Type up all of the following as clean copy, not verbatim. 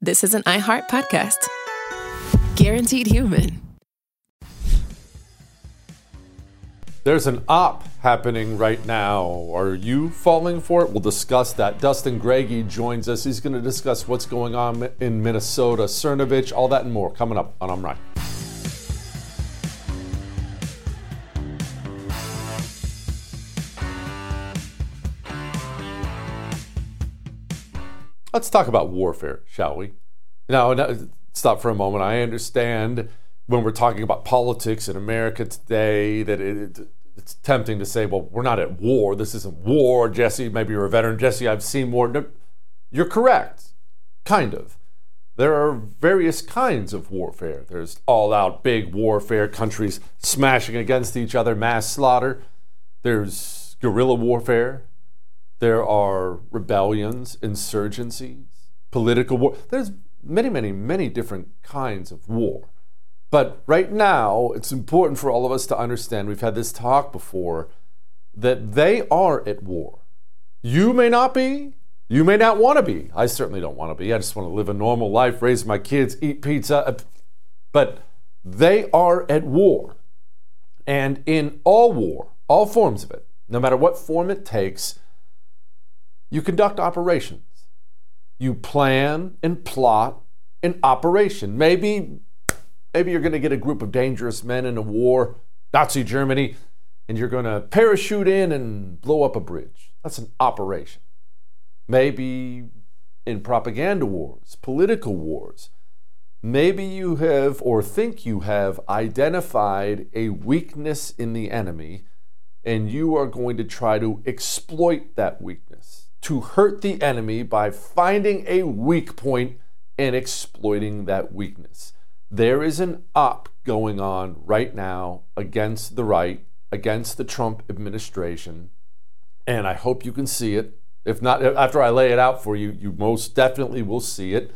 this is an iHeart podcast. Guaranteed Human. There's an op happening right now. Are you falling for it? We'll discuss that. Dustin Greggy joins us. He's going to discuss what's going on in Minnesota, Cernovich, all that and more coming up on I'm Right. Let's talk about warfare, shall we? Now, stop for a moment. I understand when we're talking about politics in America today that it's tempting to say, well, we're not at war. This isn't war. Jesse, maybe you're a veteran. Jesse, I've seen war. No, you're correct, kind of. There are various kinds of warfare. There's all-out big warfare, countries smashing against each other, mass slaughter. There's guerrilla warfare. There are rebellions, insurgencies, political war. There's many different kinds of war. But right now, it's important for all of us to understand, we've had this talk before, that they are at war. You may not be. You may not want to be. I certainly don't want to be. I just want to live a normal life, raise my kids, eat pizza. But they are at war. And in all war, all forms of it, no matter what form it takes, you conduct operations. You plan and plot an operation. Maybe you're going to get a group of dangerous men in a war, Nazi Germany, and you're going to parachute in and blow up a bridge. That's an operation. Maybe in propaganda wars, political wars, maybe you have or think you have identified a weakness in the enemy, and you are going to try to exploit that weakness, to hurt the enemy by finding a weak point and exploiting that weakness. There is an op going on right now against the right, against the Trump administration, and I hope you can see it. If not, after I lay it out for you, you most definitely will see it.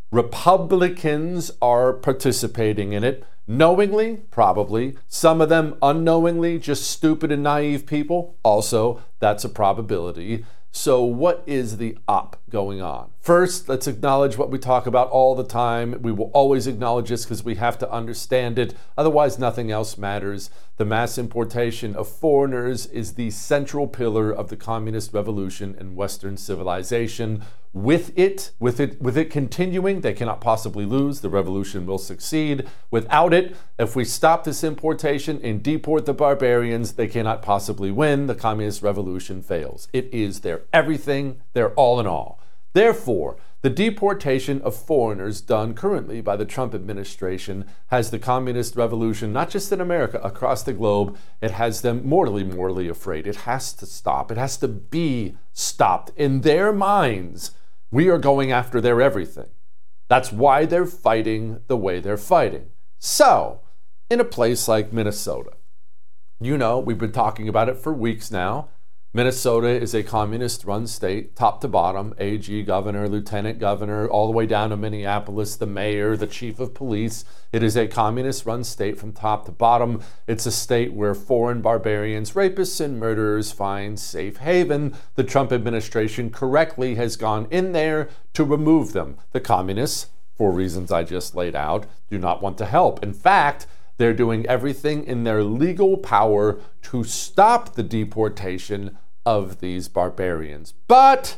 Republicans are participating in it, knowingly, probably. Some of them unknowingly, just stupid and naive people. Also, that's a probability. So what is the op going on? First, let's acknowledge what we talk about all the time. We will always acknowledge this because we have to understand it. Otherwise, nothing else matters. The mass importation of foreigners is the central pillar of the communist revolution and Western civilization. With it continuing, they cannot possibly lose. The revolution will succeed. Without it, if we stop this importation and deport the barbarians, they cannot possibly win. The communist revolution fails. It is their everything, their all in all. Therefore, the deportation of foreigners done currently by the Trump administration has the communist revolution, not just in America, across the globe, it has them mortally afraid. It has to stop. It has to be stopped. In their minds, we are going after their everything. That's why they're fighting the way they're fighting. So, in a place like Minnesota, you know, we've been talking about it for weeks now. Minnesota is a communist-run state, top to bottom, AG, governor, lieutenant governor, all the way down to Minneapolis, the mayor, the chief of police. It is a communist-run state from top to bottom. It's a state where foreign barbarians, rapists, and murderers find safe haven. The Trump administration correctly has gone in there to remove them. The communists, for reasons I just laid out, do not want to help. In fact, they're doing everything in their legal power to stop the deportation of these barbarians. But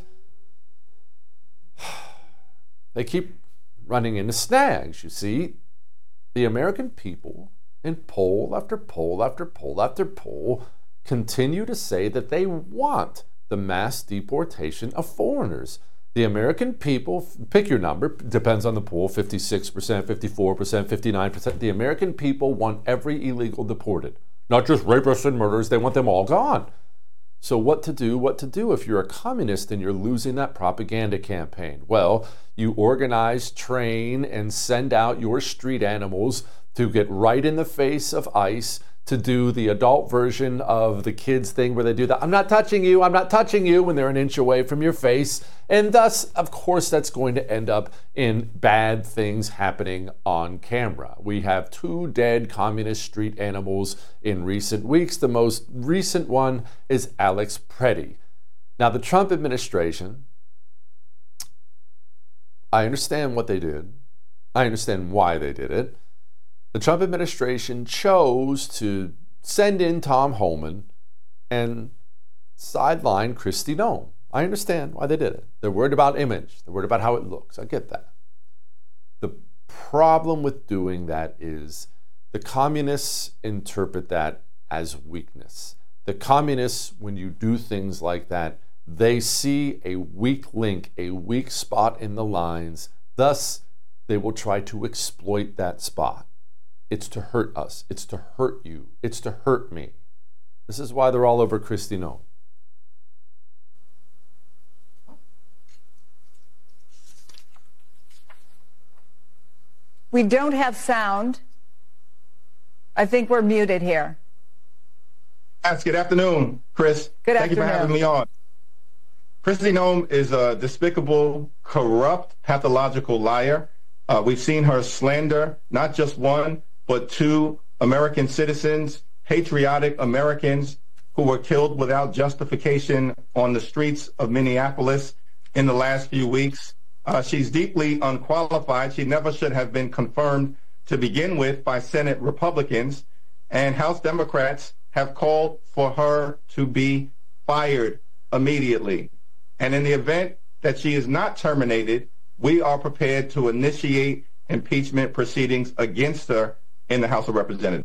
they keep running into snags, you see. The American people, in poll after poll after poll after poll, continue to say that they want the mass deportation of foreigners. The American people, pick your number, depends on the poll, 56%, 54%, 59%. The American people want every illegal deported. Not just rapists and murderers, they want them all gone. So what to do if you're a communist and you're losing that propaganda campaign? Well, you organize, train, and send out your street animals to get right in the face of ICE to do the adult version of the kids thing where they do that, I'm not touching you, when they're an inch away from your face. And thus, of course, that's going to end up in bad things happening on camera. We have 2 dead communist street animals in recent weeks. The most recent one is Alex Preddy. Now, the Trump administration I understand what they did. I understand why they did it. The Trump administration chose to send in Tom Homan and sideline Kristi Noem. I understand why they did it. They're worried about image. They're worried about how it looks. I get that. The problem with doing that is the communists interpret that as weakness. The communists, when you do things like that, they see a weak link, a weak spot in the lines. Thus, they will try to exploit that spot. It's to hurt us. It's to hurt you. It's to hurt me. This is why they're all over Kristi Noem. We don't have sound. I think we're muted here. Good afternoon, Chris. Good afternoon. Thank you for having me on. Kristi Noem is a despicable, corrupt, pathological liar. We've seen her slander not just one, but two American citizens, patriotic Americans who were killed without justification on the streets of Minneapolis in the last few weeks. She's deeply unqualified. She never should have been confirmed to begin with by Senate Republicans, and House Democrats have called for her to be fired immediately. And in the event that she is not terminated, we are prepared to initiate impeachment proceedings against her in the House of Representatives.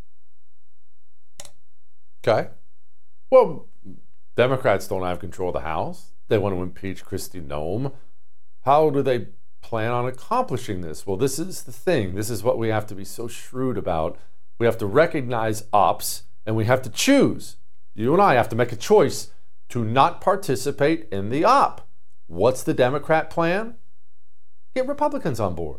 Okay. Well, Democrats don't have control of the House. They want to impeach Kristi Noem. How do they plan on accomplishing this? Well, this is the thing. This is what we have to be so shrewd about. We have to recognize ops, and we have to choose. You and I have to make a choice to not participate in the op. What's the Democrat plan? Get Republicans on board.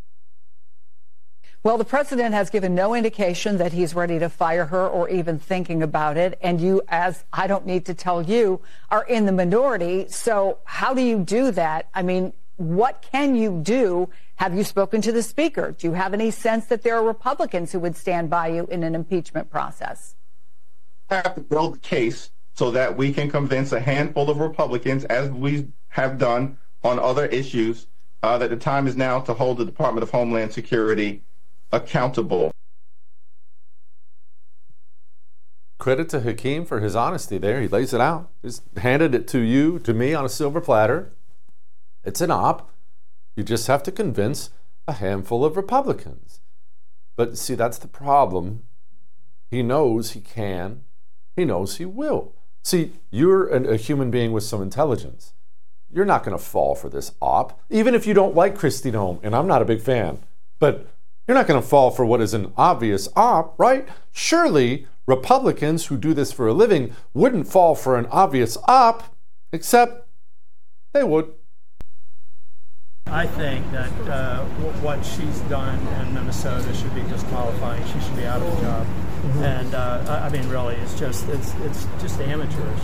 Well, the president has given no indication that he's ready to fire her or even thinking about it. And you, as I don't need to tell you, are in the minority. So how do you do that? I mean, what can you do? Have you spoken to the speaker? Do you have any sense that there are Republicans who would stand by you in an impeachment process? I have to build a case so that we can convince a handful of Republicans, as we have done on other issues, that the time is now to hold the Department of Homeland Security accountable. Credit to Hakeem for his honesty there. He lays it out. He's handed it to you, to me, on a silver platter. It's an op. You just have to convince a handful of Republicans. But see, that's the problem. He knows he can. He knows he will. See, you're a human being with some intelligence. You're not going to fall for this op, even if you don't like Kristi Noem, and I'm not a big fan. But you're not going to fall for what is an obvious op, right? Surely Republicans who do this for a living wouldn't fall for an obvious op, except they would. I think that what she's done in Minnesota should be disqualifying. She should be out of the job. Mm-hmm. And I mean, really, it's just amateurish.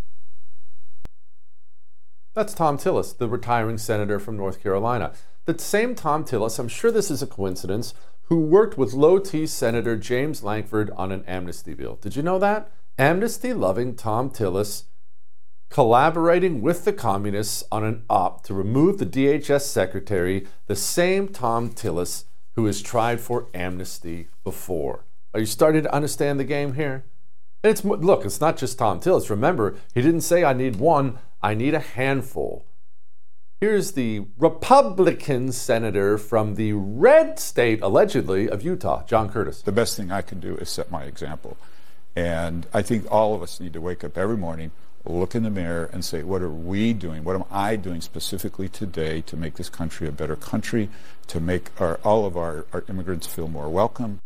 That's Thom Tillis, the retiring senator from North Carolina. The same Thom Tillis, I'm sure this is a coincidence, who worked with Low T Senator James Lankford on an amnesty bill. Did you know that? Amnesty-loving Thom Tillis collaborating with the communists on an op to remove the DHS secretary, the same Thom Tillis who has tried for amnesty before. Are you starting to understand the game here? And it's not just Thom Tillis. Remember, he didn't say I need one, I need a handful. Here's the Republican senator from the red state, allegedly, of Utah, John Curtis. The best thing I can do is set my example. And I think all of us need to wake up every morning, look in the mirror and say, what are we doing? What am I doing specifically today to make this country a better country, to make all of our immigrants feel more welcome?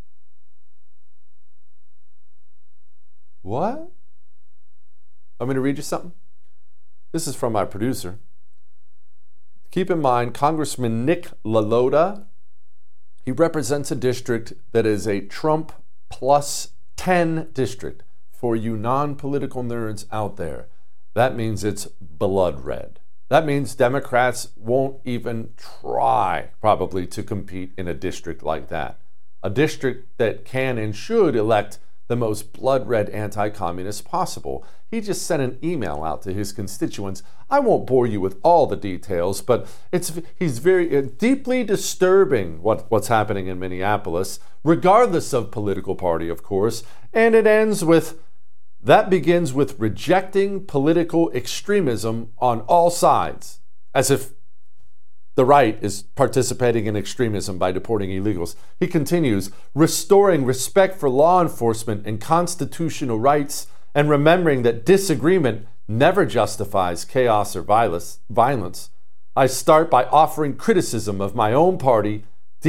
What? Want me to read you something? This is from my producer. Keep in mind, Congressman Nick LaLota, he represents a district that is a Trump plus 10 district. For you non-political nerds out there, that means it's blood red. That means Democrats won't even try, probably, to compete in a district like that. A district that can and should elect the most blood-red anti-communist possible. He just sent an email out to his constituents. I won't bore you with all the details, but he's very deeply disturbing what's happening in Minneapolis, regardless of political party, of course. And it ends with, that begins with rejecting political extremism on all sides, as if the right is participating in extremism by deporting illegals. He continues, restoring respect for law enforcement and constitutional rights, and remembering that disagreement never justifies chaos or violence. I start by offering criticism of my own party.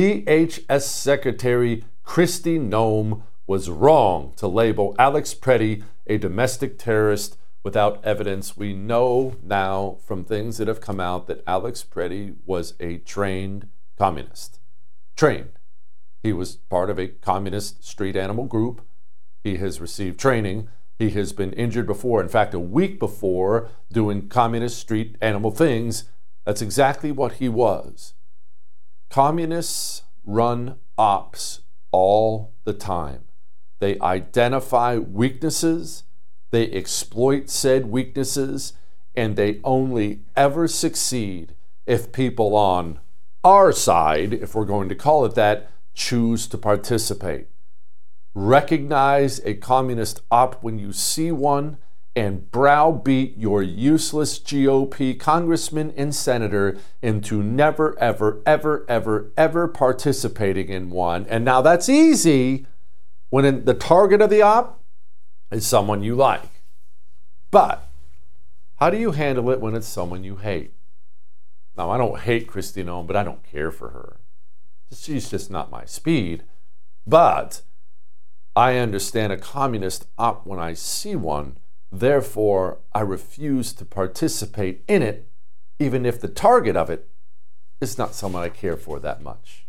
DHS Secretary Kristi Noem was wrong to label Alex Preddy a domestic terrorist without evidence. We know now from things that have come out that Alex Preddy was a trained communist. Trained. He was part of a communist street animal group. He has received training. He has been injured before. In fact, a week before, doing communist street animal things. That's exactly what he was. Communists run ops all the time. They identify weaknesses, they exploit said weaknesses, and they only ever succeed if people on our side, if we're going to call it that, choose to participate. Recognize a communist op when you see one and browbeat your useless GOP congressman and senator into never, ever, ever, ever, ever participating in one. And now that's easy when the target of the op is someone you like. But how do you handle it when it's someone you hate? Now, I don't hate Kristi Noem, but I don't care for her. She's just not my speed. But I understand a communist op when I see one. Therefore, I refuse to participate in it, even if the target of it is not someone I care for that much.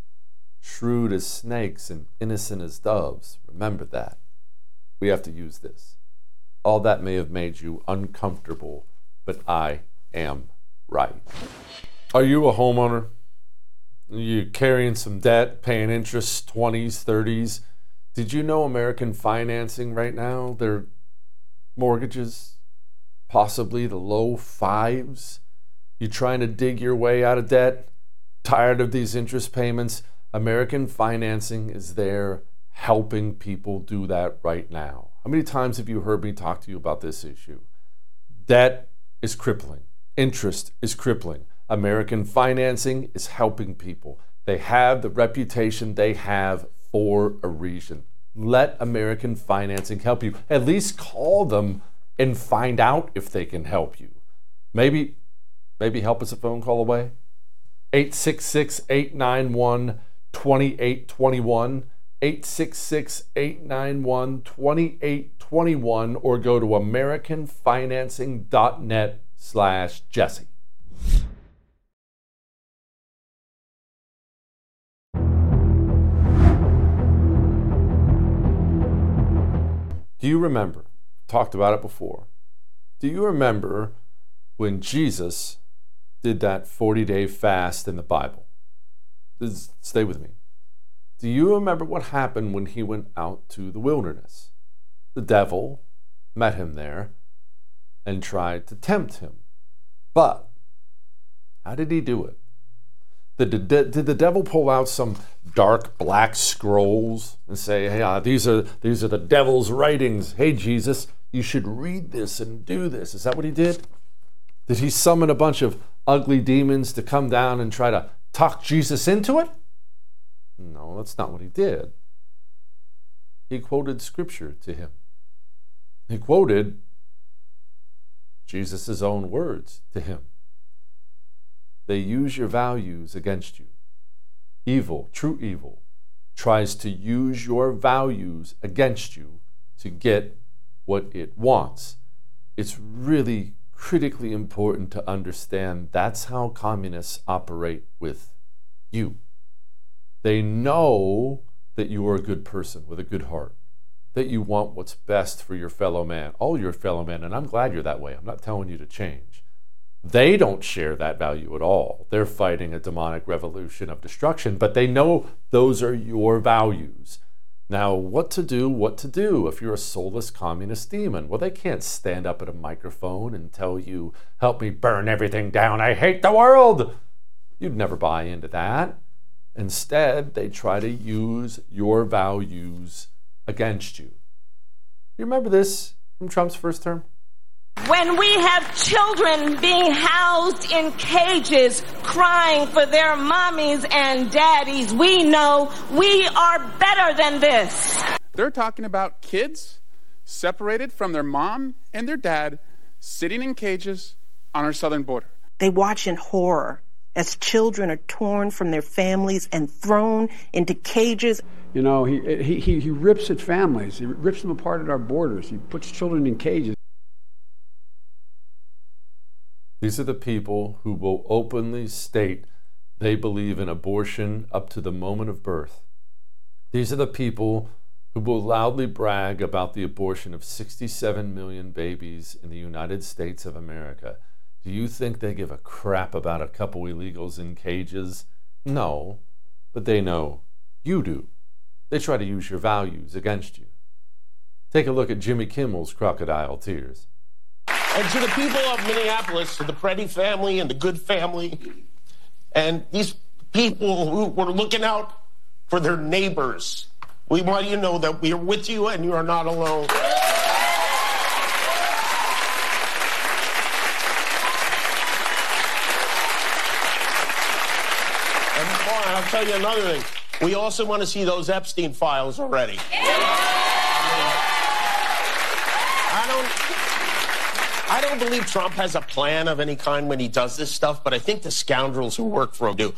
Shrewd as snakes and innocent as doves. Remember that. We have to use this. All that may have made you uncomfortable, but I am right. Are you a homeowner? Are you carrying some debt, paying interest, 20s, 30s? Did you know American financing right now, their mortgages, possibly the low 5s? You trying to dig your way out of debt? Tired of these interest payments? American financing is there helping people do that right now. How many times have you heard me talk to you about this issue? Debt is crippling. Interest is crippling. American financing is helping people. They have the reputation they have for a reason. Let American financing help you. At least call them and find out if they can help you. Maybe help us a phone call away. 866-891-2821. 866-891-2821, or go to americanfinancing.net/Jesse. Do you remember? Talked about it before. Do you remember when Jesus did that 40-day fast in the Bible? Stay with me. Do you remember what happened when he went out to the wilderness? The devil met him there and tried to tempt him. But how did he do it? Did the devil pull out some dark black scrolls and say, hey, these are the devil's writings. Hey, Jesus, you should read this and do this. Is that what he did? Did he summon a bunch of ugly demons to come down and try to talk Jesus into it? No, that's not what he did. He quoted scripture to him. He quoted Jesus' own words to him. They use your values against you. Evil, true evil, tries to use your values against you to get what it wants. It's really critically important to understand that's how communists operate with you. They know that you are a good person with a good heart, that you want what's best for your fellow man, all your fellow men, and I'm glad you're that way. I'm not telling you to change. They don't share that value at all. They're fighting a demonic revolution of destruction, but they know those are your values. Now, what to do if you're a soulless communist demon? Well, they can't stand up at a microphone and tell you, help me burn everything down, I hate the world. You'd never buy into that. Instead, they try to use your values against you. You remember this from Trump's first term? When we have children being housed in cages crying for their mommies and daddies, we know we are better than this. They're talking about kids separated from their mom and their dad sitting in cages on our southern border. They watch in horror as children are torn from their families and thrown into cages. You know, he rips at families. He rips them apart at our borders. He puts children in cages. These are the people who will openly state they believe in abortion up to the moment of birth. These are the people who will loudly brag about the abortion of 67 million babies in the United States of America. Do you think they give a crap about a couple illegals in cages? No, but they know you do. They try to use your values against you. Take a look at Jimmy Kimmel's crocodile tears. And to the people of Minneapolis, to the Preddy family and the Good family, and these people who were looking out for their neighbors, we want you to know that we are with you and you are not alone. And I'll tell you another thing. We also want to see those Epstein files already. I don't believe Trump has a plan of any kind when he does this stuff, but I think the scoundrels who work for him do.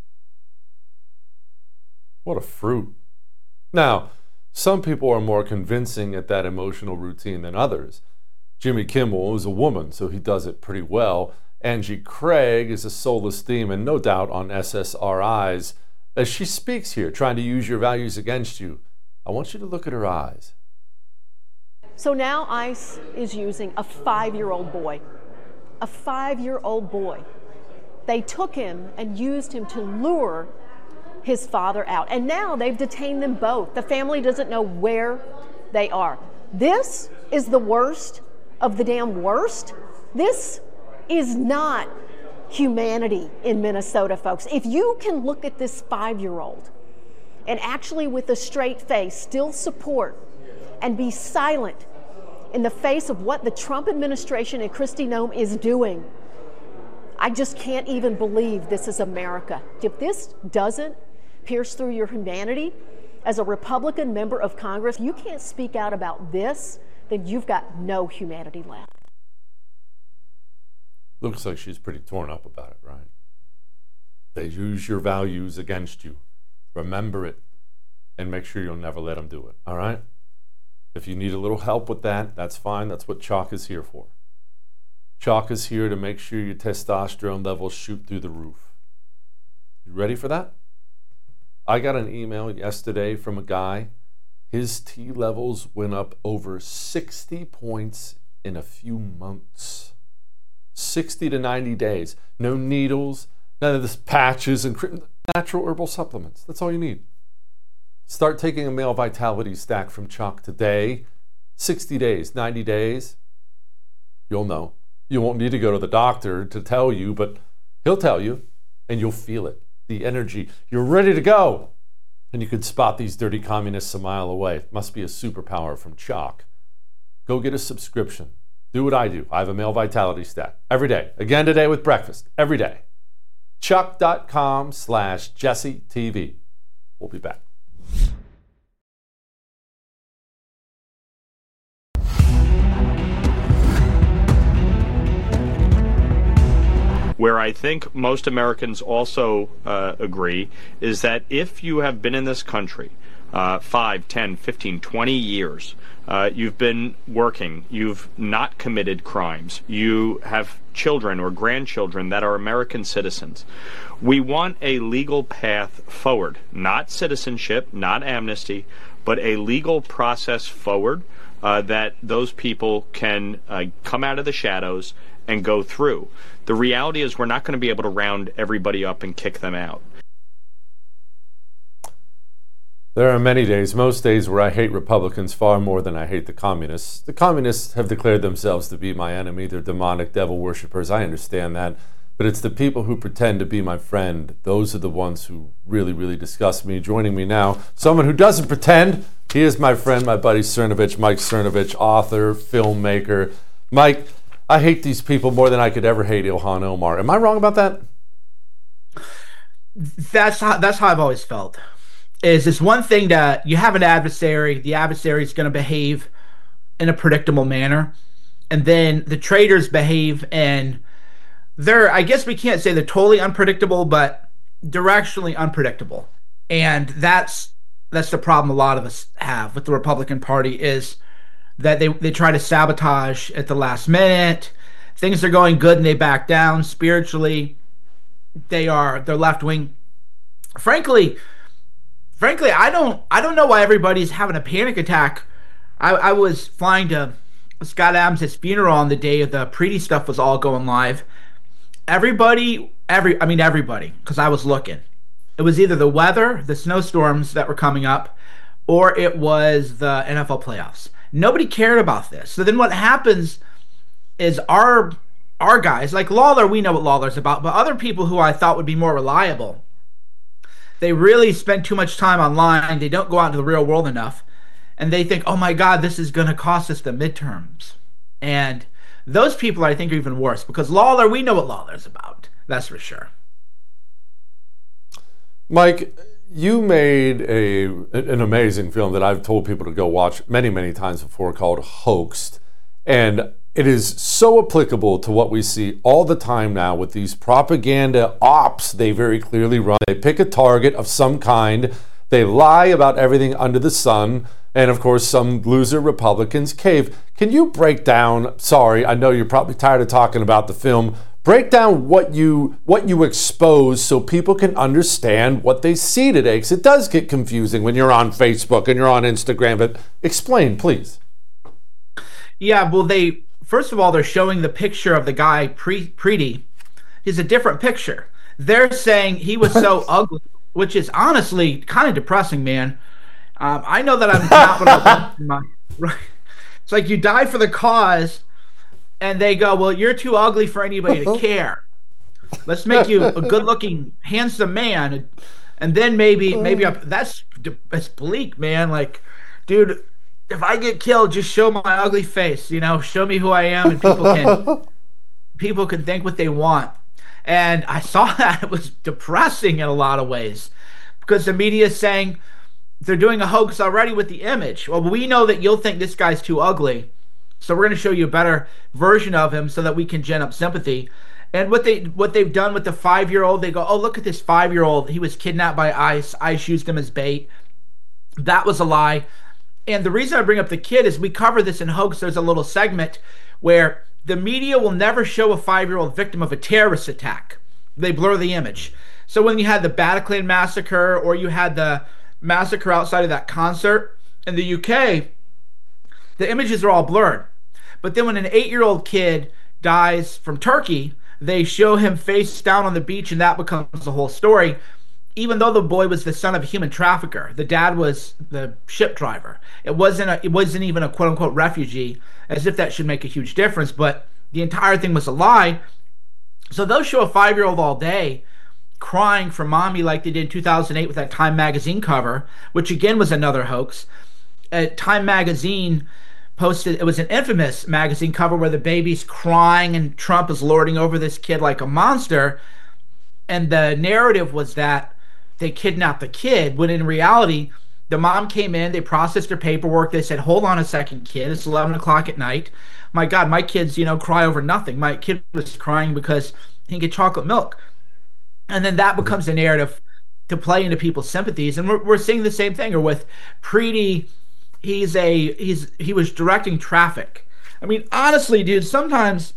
What a fruit. Now, some people are more convincing at that emotional routine than others. Jimmy Kimmel is a woman, so he does it pretty well. Angie Craig is a soulless demon, no doubt on SSRIs. As she speaks here, trying to use your values against you, I want you to look at her eyes. So now ICE is using a 5-year-old boy. A 5-year-old boy. They took him and used him to lure his father out. And now they've detained them both. The family doesn't know where they are. This is the worst of the damn worst. This is not humanity in Minnesota, folks. If you can look at this 5-year-old and actually with a straight face still support and be silent in the face of what the Trump administration and Kristi Noem is doing, I just can't even believe this is America. If this doesn't pierce through your humanity as a Republican member of Congress, you can't speak out about this, then you've got no humanity left. Looks like she's pretty torn up about it, right? They use your values against you. Remember it and make sure you'll never let them do it, all right? If you need a little help with that, that's fine. That's what Chalk is here for. Chalk is here to make sure your testosterone levels shoot through the roof. You ready for that? I got an email yesterday from a guy. His T levels went up over 60 points in a few months. 60 to 90 days. No needles, none of this patches and natural herbal supplements. That's all you need. Start taking a male vitality stack from Chalk today. 60 days, 90 days. You'll know. You won't need to go to the doctor to tell you, but he'll tell you, and you'll feel it. The energy. You're ready to go. And you could spot these dirty communists a mile away. It must be a superpower from Chalk. Go get a subscription. Do what I do. I have a male vitality stack every day. Again today with breakfast. Every day. Chuck.com/JesseTV. We'll be back. Where I think most Americans also agree is that if you have been in this country 5, 10, 15, 20 years, you've been working, you've not committed crimes, you have children or grandchildren that are American citizens. We want a legal path forward, not citizenship, not amnesty, but a legal process forward that those people can come out of the shadows and go through. The reality is we're not going to be able to round everybody up and kick them out. There are many days, most days, where I hate Republicans far more than I hate the communists. The communists have declared themselves to be my enemy. They're demonic devil worshippers. I understand that. But it's the people who pretend to be my friend. Those are the ones who really, really disgust me. Joining me now, someone who doesn't pretend. He is my friend, my buddy Cernovich, Mike Cernovich, author, filmmaker. Mike, I hate these people more than I could ever hate Ilhan Omar. Am I wrong about that? That's how I've always felt. Is this one thing that you have an adversary, the adversary is going to behave in a predictable manner, and then the traitors behave in I guess we can't say they're totally unpredictable, but directionally unpredictable. And that's the problem a lot of us have with the Republican Party, is that they try to sabotage at the last minute. Things are going good and they back down. Spiritually, they're left wing. Frankly, I don't know why everybody's having a panic attack. I was flying to Scott Adams' funeral on the day of the Preety stuff was all going live. Everybody, because I was looking. It was either the weather, the snowstorms that were coming up, or it was the NFL playoffs. Nobody cared about this. So then what happens is our guys, like Lawler, we know what Lawler's about, but other people who I thought would be more reliable, they really spend too much time online. They don't go out into the real world enough. And they think, oh my God, this is going to cost us the midterms. And those people, I think, are even worse, because Lawler, we know what Lawler's about. That's for sure. Mike, you made an amazing film that I've told people to go watch many, many times before, called Hoaxed. And it is so applicable to what we see all the time now with these propaganda ops they very clearly run. They pick a target of some kind. They lie about everything under the sun. And of course, some loser Republicans cave. Can you break down, sorry, I know you're probably tired of talking about the film, break down what you expose so people can understand what they see today? Because it does get confusing when you're on Facebook and you're on Instagram. But explain, please. Yeah, well, first of all, they're showing the picture of the guy, Preety. He's a different picture. They're saying he was so ugly, which is honestly kind of depressing, man. I know that I'm capital. It's like you die for the cause, and they go, well, you're too ugly for anybody to care. Let's make you a good-looking, handsome man, and then maybe that's bleak, man. Like, dude, if I get killed, just show my ugly face. Show me who I am, and people can think what they want. And I saw that it was depressing in a lot of ways, because the media is saying they're doing a hoax already with the image. Well, we know that you'll think this guy's too ugly, so we're going to show you a better version of him so that we can gin up sympathy. And what they've done with the 5-year-old, they go, oh, look at this 5-year-old. He was kidnapped by ICE. ICE used him as bait. That was a lie. And the reason I bring up the kid is we cover this in Hoax. There's a little segment where the media will never show a 5-year-old victim of a terrorist attack. They blur the image. So when you had the Bataclan massacre, or you had the massacre outside of that concert in the UK, the images are all blurred. But then when an 8-year-old kid dies from Turkey, they show him face down on the beach, and that becomes the whole story, even though the boy was the son of a human trafficker. The dad was the ship driver. It wasn't even a quote-unquote refugee, as if that should make a huge difference, but the entire thing was a lie. So they'll show a 5-year-old all day crying for mommy, like they did in 2008 with that Time magazine cover, which again was another hoax. Time magazine posted, it was an infamous magazine cover where the baby's crying and Trump is lording over this kid like a monster, and the narrative was that they kidnapped the kid, when in reality the mom came in, they processed her paperwork, they said, hold on a second, kid, it's 11 o'clock at night. My God, my kids cry over nothing. My kid was crying because he didn't get chocolate milk. And then that becomes a narrative to play into people's sympathies. And we're seeing the same thing. Or with Preety, he was directing traffic. I mean, honestly, dude, sometimes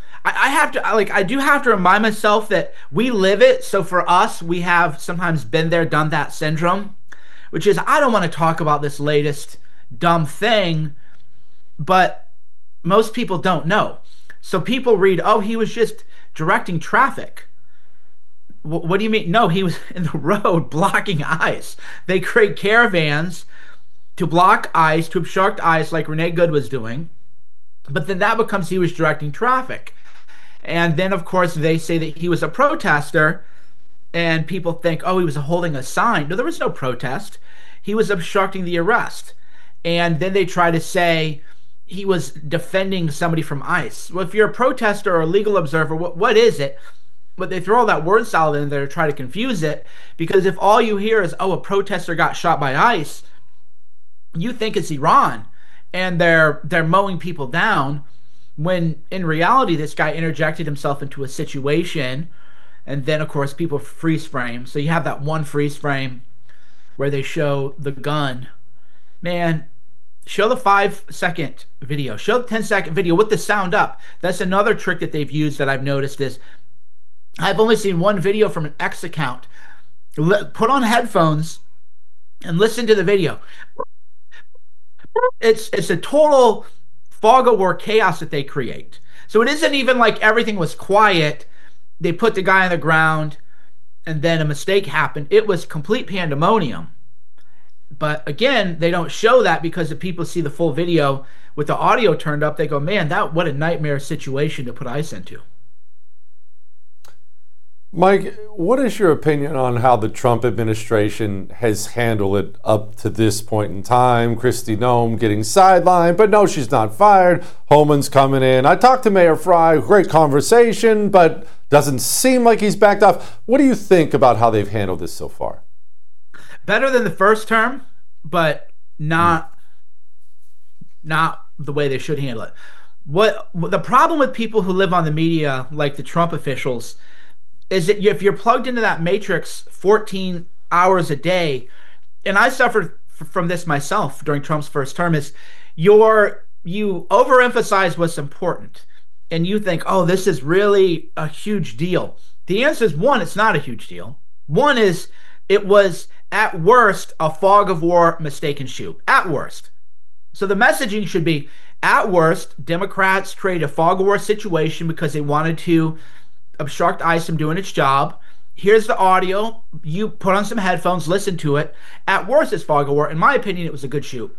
I do have to remind myself that we live it. So for us, we have sometimes been there, done that syndrome, which is, I don't want to talk about this latest dumb thing, but most people don't know. So people read, oh, he was just directing traffic. What do you mean? No, he was in the road blocking ICE. They create caravans to block ICE, to obstruct ICE like Renee Good was doing. But then that becomes he was directing traffic. And then, of course, they say that he was a protester, and people think, oh, he was holding a sign. No, there was no protest. He was obstructing the arrest. And then they try to say he was defending somebody from ICE. Well, if you're a protester or a legal observer, what is it? But they throw all that word salad in there to try to confuse it, because if all you hear is, oh, a protester got shot by ICE, you think it's Iran, and they're mowing people down, when in reality this guy interjected himself into a situation, and then of course people freeze frame. So you have that one freeze frame where they show the gun. Man, show the 5-second video, show the 10-second video with the sound up. That's another trick that they've used that I've noticed is, I've only seen one video from an X account. Put on headphones and listen to the video. It's a total fog of war chaos that they create. So it isn't even like everything was quiet. They put the guy on the ground and then a mistake happened. It was complete pandemonium. But again, they don't show that, because if people see the full video with the audio turned up, they go, man, what a nightmare situation to put ICE into. Mike, what is your opinion on how the Trump administration has handled it up to this point in time? Kristi Noem getting sidelined, but no, she's not fired. Homan's coming in. I talked to Mayor Frey, great conversation, but doesn't seem like he's backed off. What do you think about how they've handled this so far? Better than the first term, but not the way they should handle it. What the problem with people who live on the media, like the Trump officials, is that if you're plugged into that matrix 14 hours a day, and I suffered from this myself during Trump's first term, is you overemphasize what's important, and you think, oh, this is really a huge deal. The answer is, one, it's not a huge deal. One is, it was at worst a fog of war mistaken shoot. At worst. So the messaging should be, at worst, Democrats created a fog of war situation because they wanted to obstruct ICE from doing its job. Here's the audio. You put on some headphones, listen to it. At worst, it's fog of war. In my opinion, it was a good shoot.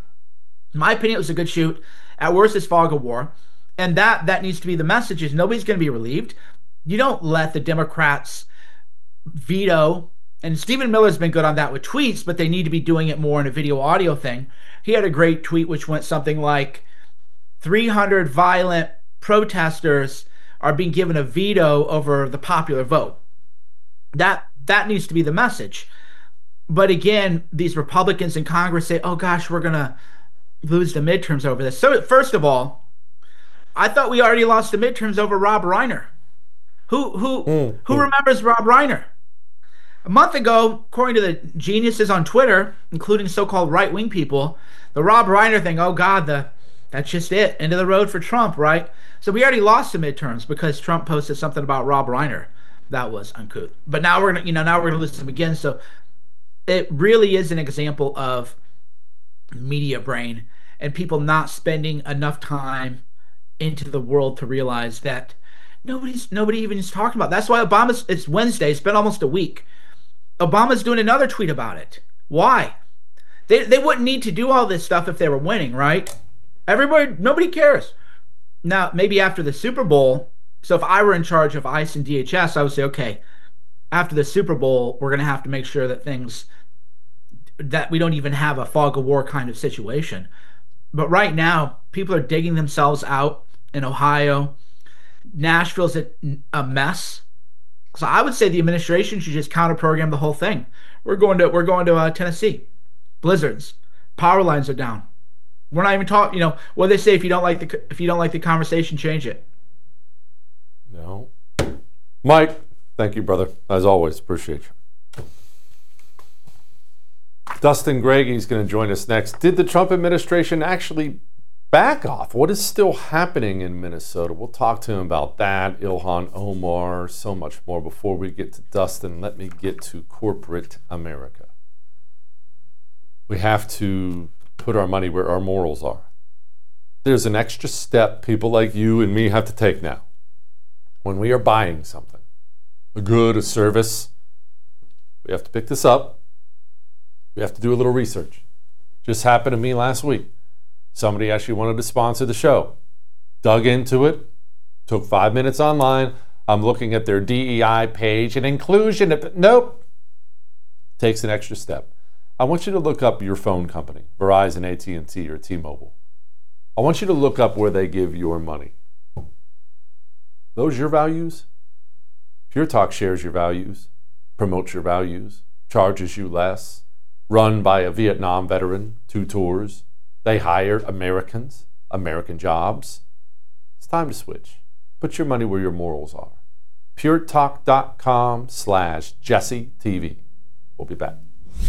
At worst, it's fog of war. And that needs to be the message, is nobody's going to be relieved. You don't let the Democrats veto, and Stephen Miller's been good on that with tweets, but they need to be doing it more in a video audio thing. He had a great tweet which went something like, 300 violent protesters are being given a veto over the popular vote. That needs to be the message. But again, these Republicans in Congress say, oh gosh, we're going to lose the midterms over this. So first of all, I thought we already lost the midterms over Rob Reiner. Who remembers Rob Reiner? A month ago, according to the geniuses on Twitter, including so-called right-wing people, the Rob Reiner thing, oh God, that's just it. End of the road for Trump, right? So we already lost the midterms because Trump posted something about Rob Reiner. That was uncouth. But now we're gonna lose them again. So it really is an example of media brain and people not spending enough time into the world to realize that nobody even is talking about. That's why it's Wednesday. It's been almost a week. Obama's doing another tweet about it. Why? They wouldn't need to do all this stuff if they were winning, right? Nobody cares. Now, maybe after the Super Bowl, so if I were in charge of ICE and DHS, I would say, okay, after the Super Bowl, we're going to have to make sure that we don't even have a fog of war kind of situation. But right now, people are digging themselves out in Ohio. Nashville's a mess. So I would say the administration should just counter-program the whole thing. We're going to Tennessee. Blizzards. Power lines are down. We're not even talking. What they say, if you don't like the conversation, change it. No, Mike. Thank you, brother. As always, appreciate you. Dustin Greggy is going to join us next. Did the Trump administration actually back off? What is still happening in Minnesota? We'll talk to him about that. Ilhan Omar, so much more. Before we get to Dustin, let me get to corporate America. We have to put our money where our morals are. There's an extra step people like you and me have to take now. When we are buying something, a good, a service, we have to pick this up. We have to do a little research. Just happened to me last week. Somebody actually wanted to sponsor the show. Dug into it. Took 5 minutes online. I'm looking at their DEI page and inclusion. Nope. Takes an extra step. I want you to look up your phone company, Verizon, AT&T, or T-Mobile. I want you to look up where they give your money. Those your values? Pure Talk shares your values, promotes your values, charges you less, run by a Vietnam veteran, 2 tours. They hire Americans, American jobs. It's time to switch. Put your money where your morals are. puretalk.com/JesseTV. We'll be back.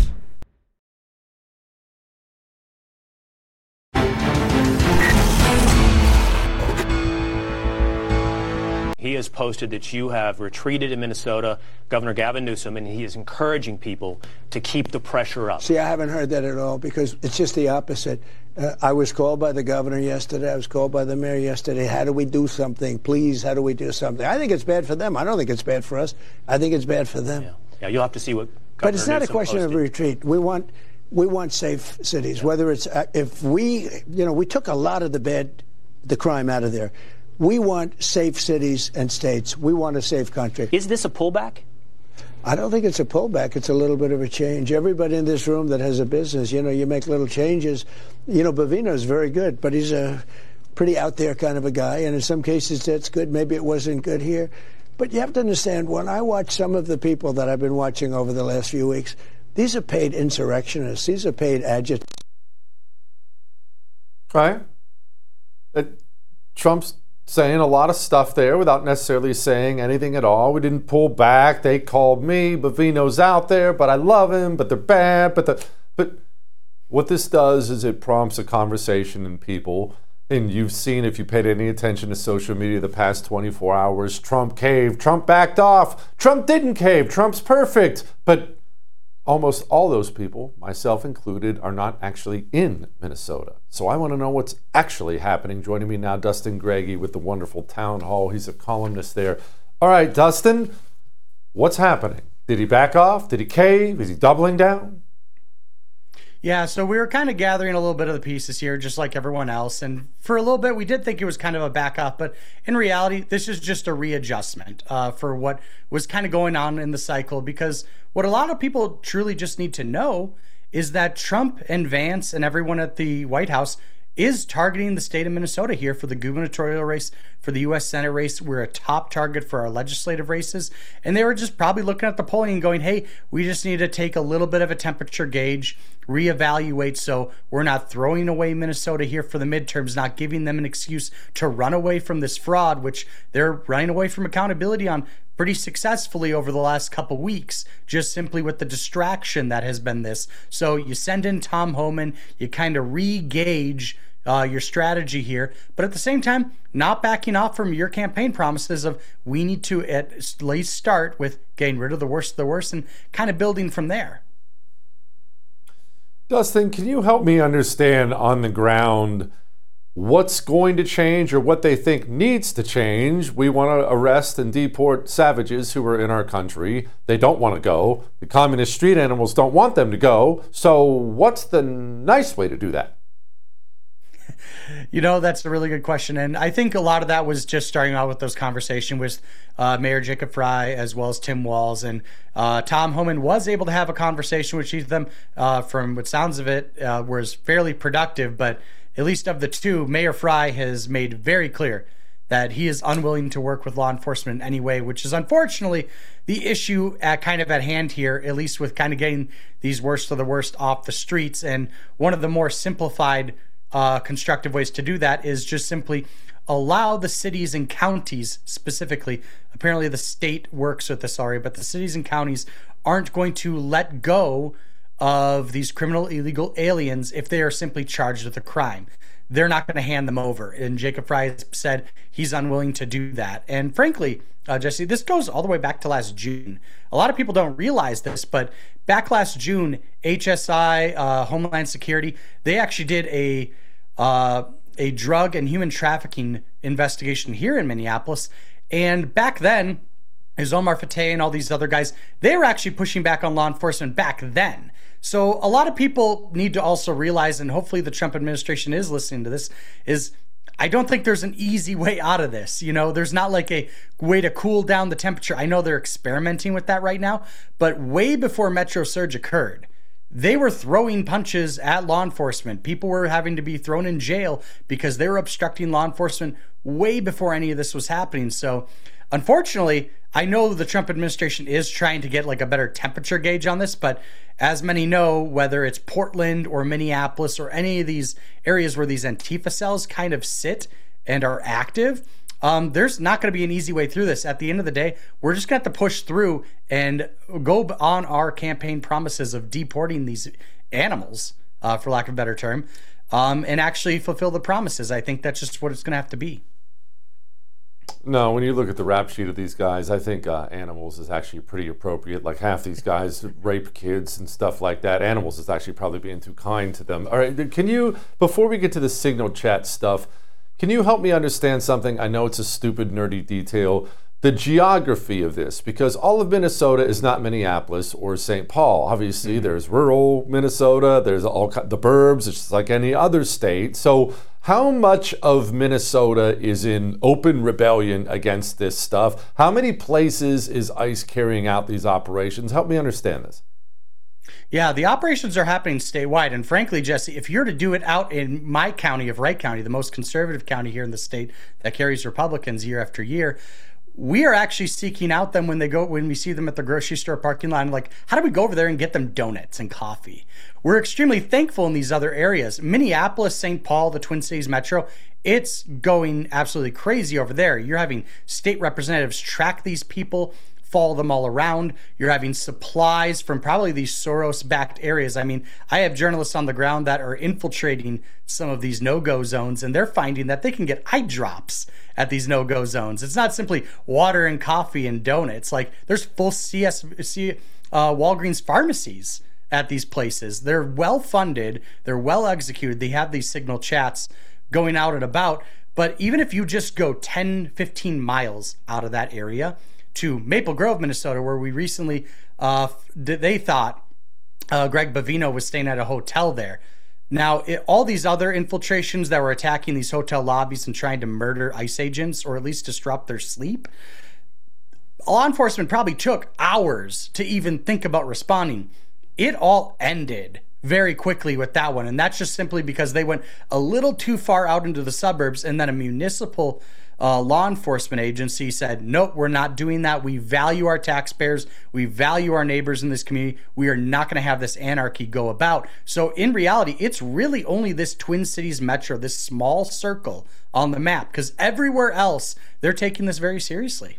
He has posted that you have retreated in Minnesota, Governor Gavin Newsom, and he is encouraging people to keep the pressure up. See, I haven't heard that at all because it's just the opposite. I was called by the governor yesterday. I was called by the mayor yesterday. How do we do something? Please, how do we do something? I think it's bad for them. I don't think it's bad for us. I think it's bad for them. Yeah, you'll have to see what But it's not Newsom a question posted. Of retreat. We want safe cities. Yeah. Whether it's if we took a lot of the crime out of there. We want safe cities and states. We want a safe country. Is this a pullback? I don't think it's a pullback. It's a little bit of a change. Everybody in this room that has a business, you make little changes. Bovino's very good, but he's a pretty out there kind of a guy. And in some cases, that's good. Maybe it wasn't good here. But you have to understand, when I watch some of the people that I've been watching over the last few weeks, these are paid insurrectionists. These are paid agitators. Right? Trump's saying a lot of stuff there without necessarily saying anything at all. We didn't pull back. They called me. Bovino's out there, but I love him, but they're bad. But what this does is it prompts a conversation in people. And you've seen, if you paid any attention to social media the past 24 hours, Trump caved, Trump backed off, Trump didn't cave, Trump's perfect. But almost all those people, myself included, are not actually in Minnesota. So I want to know what's actually happening. Joining me now, Dustin Greggy with the wonderful Town Hall. He's a columnist there. All right, Dustin, what's happening? Did he back off? Did he cave? Is he doubling down? Yeah, so we were kind of gathering a little bit of the pieces here, just like everyone else. And for a little bit, we did think it was kind of a back off. But in reality, this is just a readjustment for what was kind of going on in the cycle. Because what a lot of people truly just need to know is that Trump and Vance and everyone at the White House is targeting the state of Minnesota here for the gubernatorial race, for the U.S. Senate race. We're a top target for our legislative races. And they were just probably looking at the polling and going, hey, we just need to take a little bit of a temperature gauge, reevaluate so we're not throwing away Minnesota here for the midterms, not giving them an excuse to run away from this fraud, which they're running away from accountability on pretty successfully over the last couple weeks, just simply with the distraction that has been this. So you send in Tom Homan, you kind of re-gauge your strategy here, but at the same time, not backing off from your campaign promises of we need to at least start with getting rid of the worst of the worst and kind of building from there. Dustin, can you help me understand on the ground what's going to change or what they think needs to change? We want to arrest and deport savages who are in our country. They don't want to go. The communist street animals don't want them to go. So what's the nice way to do that? That's a really good question. And I think a lot of that was just starting out with those conversations with Mayor Jacob Fry as well as Tim Walz. And Tom Homan was able to have a conversation with each of them. From what sounds of it, was fairly productive. But at least of the two, Mayor Fry has made very clear that he is unwilling to work with law enforcement in any way, which is unfortunately the issue at hand here, at least with kind of getting these worst of the worst off the streets. And one of the more simplified constructive ways to do that is just simply allow the cities and counties specifically. Apparently the state works with this already, but the cities and counties aren't going to let go of these criminal illegal aliens if they are simply charged with a crime. They're not going to hand them over. And Jacob Fry has said he's unwilling to do that. And frankly, Jesse, this goes all the way back to last June. A lot of people don't realize this, but back last June, HSI, Homeland Security, they actually did a drug and human trafficking investigation here in Minneapolis. And back then, is Omar Fateh and all these other guys, they were actually pushing back on law enforcement back then. So a lot of people need to also realize, and hopefully the Trump administration is listening to this, is I don't think there's an easy way out of this. You know, there's not like a way to cool down the temperature. I know they're experimenting with that right now, but way before Metro Surge occurred, they were throwing punches at law enforcement. People were having to be thrown in jail because they were obstructing law enforcement way before any of this was happening. So unfortunately, I know the Trump administration is trying to get like a better temperature gauge on this, but as many know, whether it's Portland or Minneapolis or any of these areas where these Antifa cells kind of sit and are active, there's not going to be an easy way through this. At the end of the day, we're just going to have to push through and go on our campaign promises of deporting these animals, for lack of a better term, and actually fulfill the promises. I think that's just what it's going to have to be. No, when you look at the rap sheet of these guys, I think animals is actually pretty appropriate. Like half these guys rape kids and stuff like that. Animals is actually probably being too kind to them. All right, can you, before we get to the signal chat stuff, can you help me understand something? I know it's a stupid, nerdy detail. The geography of this, because all of Minnesota is not Minneapolis or St. Paul. Obviously, there's rural Minnesota, there's all the burbs, it's just like any other state. So how much of Minnesota is in open rebellion against this stuff? How many places is ICE carrying out these operations? Help me understand this. Yeah, the operations are happening statewide. And frankly, Jesse, if you're to do it out in my county of Wright County, the most conservative county here in the state that carries Republicans year after year, we are actually seeking out them when we see them at the grocery store parking lot. Like, how do we go over there and get them donuts and coffee? We're extremely thankful in these other areas. Minneapolis, St. Paul, the Twin Cities Metro, it's going absolutely crazy over there. You're having state representatives track these people, follow them all around. You're having supplies from probably these Soros-backed areas. I mean, I have journalists on the ground that are infiltrating some of these no-go zones, and they're finding that they can get eye drops at these no-go zones. It's not simply water and coffee and donuts. Like, there's full Walgreens pharmacies at these places. They're well-funded. They're well-executed. They have these signal chats going out and about. But even if you just go 10, 15 miles out of that area to Maple Grove, Minnesota, where we recently, they thought Greg Bavino was staying at a hotel there. Now, all these other infiltrations that were attacking these hotel lobbies and trying to murder ICE agents or at least disrupt their sleep, law enforcement probably took hours to even think about responding. It all ended very quickly with that one, and that's just simply because they went a little too far out into the suburbs, and then a municipal law enforcement agency said, nope, we're not doing that. We value our taxpayers. We value our neighbors in this community. We are not going to have this anarchy go about. So in reality, it's really only this Twin Cities Metro, this small circle on the map, because everywhere else, they're taking this very seriously.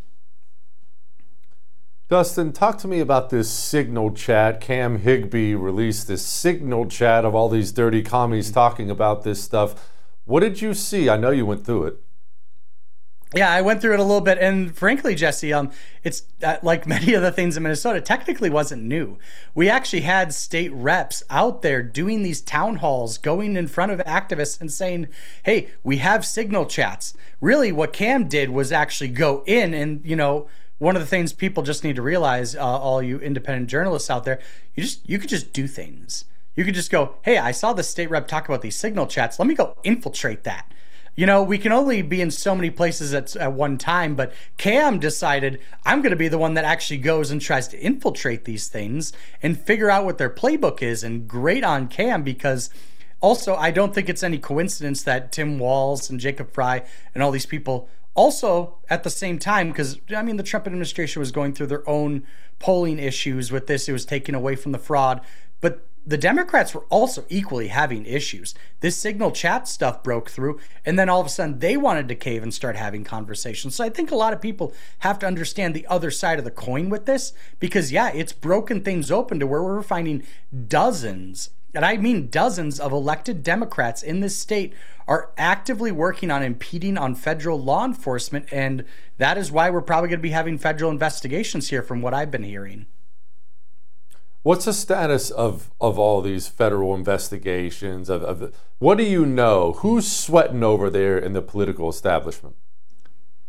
Dustin, talk to me about this signal chat. Cam Higbee released this signal chat of all these dirty commies talking about this stuff. What did you see? I know you went through it. Yeah, I went through it a little bit, and frankly, Jesse, it's like many of the things in Minnesota, technically wasn't new. We actually had state reps out there doing these town halls, going in front of activists and saying, hey, we have signal chats. Really, what Cam did was actually go in and, you know, one of the things people just need to realize, all you independent journalists out there, you could just do things. You could just go, hey, I saw the state rep talk about these signal chats. Let me go infiltrate that. You know, we can only be in so many places at one time, but Cam decided, I'm going to be the one that actually goes and tries to infiltrate these things and figure out what their playbook is. And great on Cam, because also I don't think it's any coincidence that Tim Walz and Jacob Fry and all these people also at the same time, because I mean the Trump administration was going through their own polling issues with this. It was taken away from the fraud, but the Democrats were also equally having issues. This signal chat stuff broke through, and then all of a sudden they wanted to cave and start having conversations. So I think a lot of people have to understand the other side of the coin with this, because yeah, it's broken things open to where we're finding dozens, and I mean dozens, of elected Democrats in this state are actively working on impeding on federal law enforcement, and that is why we're probably going to be having federal investigations here from what I've been hearing. What's the status of all these federal investigations? What do you know? Who's sweating over there in the political establishment?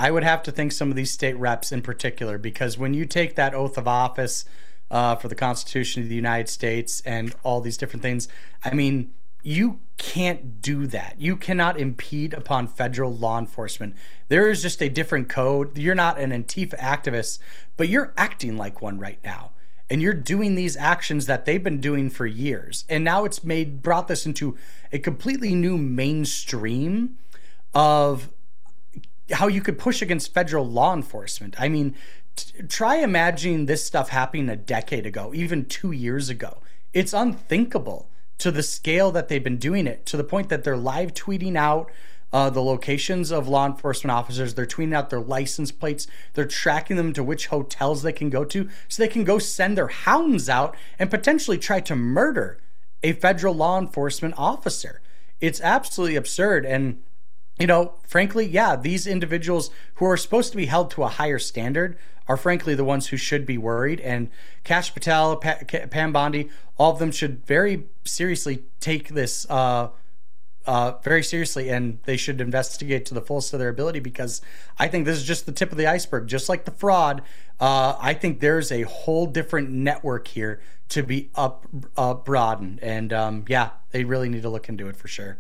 I would have to think some of these state reps in particular, because when you take that oath of office for the Constitution of the United States and all these different things, I mean, you can't do that. You cannot impede upon federal law enforcement. There is just a different code. You're not an Antifa activist, but you're acting like one right now. And you're doing these actions that they've been doing for years. And now it's brought this into a completely new mainstream of how you could push against federal law enforcement. I mean, try imagining this stuff happening a decade ago, even 2 years ago. It's unthinkable to the scale that they've been doing it, to the point that they're live tweeting out the locations of law enforcement officers. They're tweeting out their license plates. They're tracking them to which hotels they can go to so they can go send their hounds out and potentially try to murder a federal law enforcement officer. It's absolutely absurd. And, you know, frankly, yeah, these individuals who are supposed to be held to a higher standard are frankly the ones who should be worried. And Kash Patel, Pam Bondi, all of them should very seriously take this very seriously, and they should investigate to the fullest of their ability, because I think this is just the tip of the iceberg. Just like the fraud, I think there's a whole different network here to be broadened. And yeah, they really need to look into it for sure.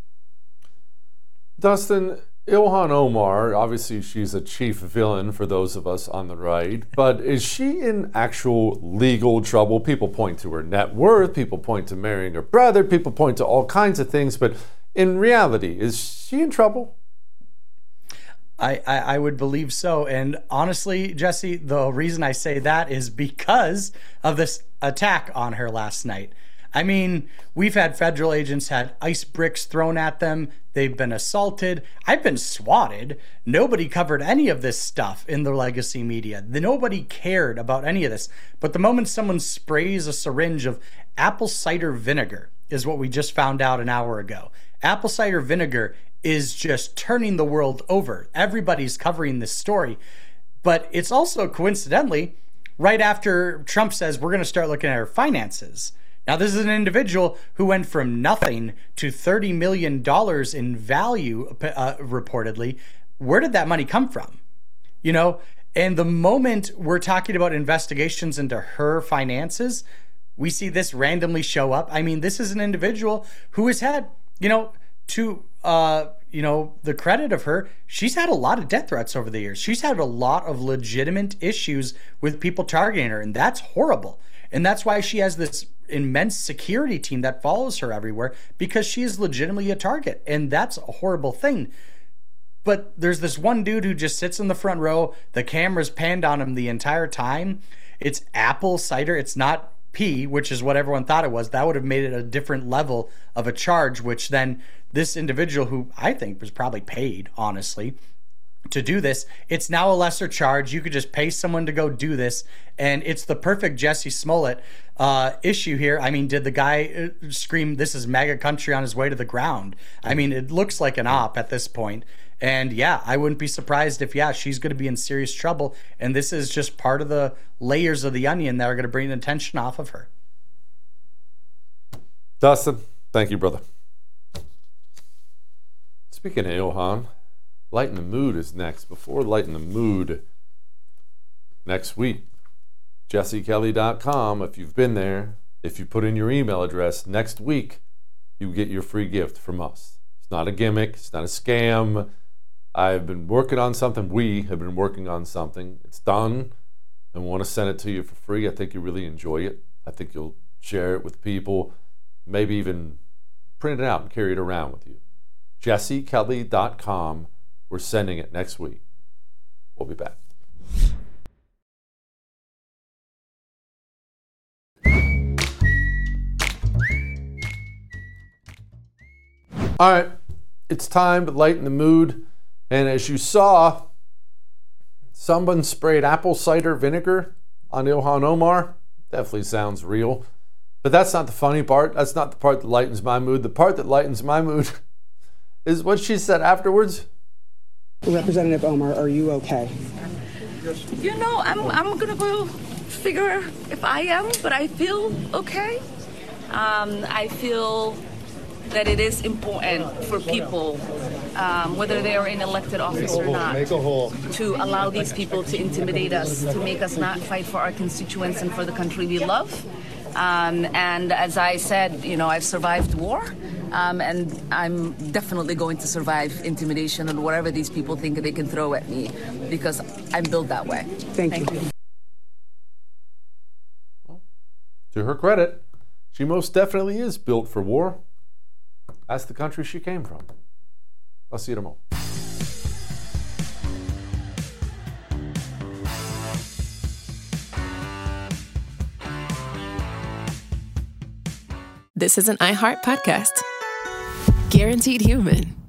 Dustin, Ilhan Omar, obviously she's a chief villain for those of us on the right, but is she in actual legal trouble? People point to her net worth, people point to marrying her brother, people point to all kinds of things, but in reality, is she in trouble? I would believe so. And honestly, Jesse, the reason I say that is because of this attack on her last night. I mean, we've had federal agents had ice bricks thrown at them. They've been assaulted. I've been swatted. Nobody covered any of this stuff in the legacy media. Nobody cared about any of this. But the moment someone sprays a syringe of apple cider vinegar, is what we just found out an hour ago. Apple cider vinegar is just turning the world over. Everybody's covering this story. But it's also coincidentally right after Trump says we're going to start looking at our finances. Now, this is an individual who went from nothing to $30 million in value, reportedly. Where did that money come from? You know, and the moment we're talking about investigations into her finances, we see this randomly show up. I mean, this is an individual who has had, you know, the credit of her, she's had a lot of death threats over the years. She's had a lot of legitimate issues with people targeting her, and that's horrible. And that's why she has this immense security team that follows her everywhere, because she is legitimately a target, and that's a horrible thing. But there's this one dude who just sits in the front row. The camera's panned on him the entire time. It's apple cider. It's not pee, which is what everyone thought it was. That would have made it a different level of a charge, which then this individual, who I think was probably paid, honestly, to do this, it's now a lesser charge. You could just pay someone to go do this, and it's the perfect Jussie Smollett issue here. I mean, did the guy scream, "This is MAGA country" on his way to the ground? I mean, it looks like an op at this point. And yeah, I wouldn't be surprised if, yeah, she's going to be in serious trouble, and this is just part of the layers of the onion that are going to bring the attention off of her. Dustin, thank you, brother. Speaking of Ilhan, Lighten the Mood is next. Before Lighten the Mood, next week, jessekelly.com. If you've been there, if you put in your email address, next week, you get your free gift from us. It's not a gimmick. It's not a scam. I've been working on something. We have been working on something. It's done, and we want to send it to you for free. I think you really enjoy it. I think you'll share it with people, maybe even print it out and carry it around with you. jessekelly.com. We're sending it next week. We'll be back. All right, it's time to lighten the mood. And as you saw, someone sprayed apple cider vinegar on Ilhan Omar. Definitely sounds real. But that's not the funny part. That's not the part that lightens my mood. The part that lightens my mood is what she said afterwards. Representative Omar, are you okay? You know, I'm gonna go figure if I am, but I feel okay. I feel that it is important for people whether they are in elected office or not, to allow these people to intimidate us, to make us not fight for our constituents and for the country we love. And as I said, I've survived war, and I'm definitely going to survive intimidation and whatever these people think they can throw at me, because I'm built that way. Thank you. To her credit, she most definitely is built for war. That's the country she came from. I'll see you tomorrow. This is an iHeart podcast. Guaranteed Human.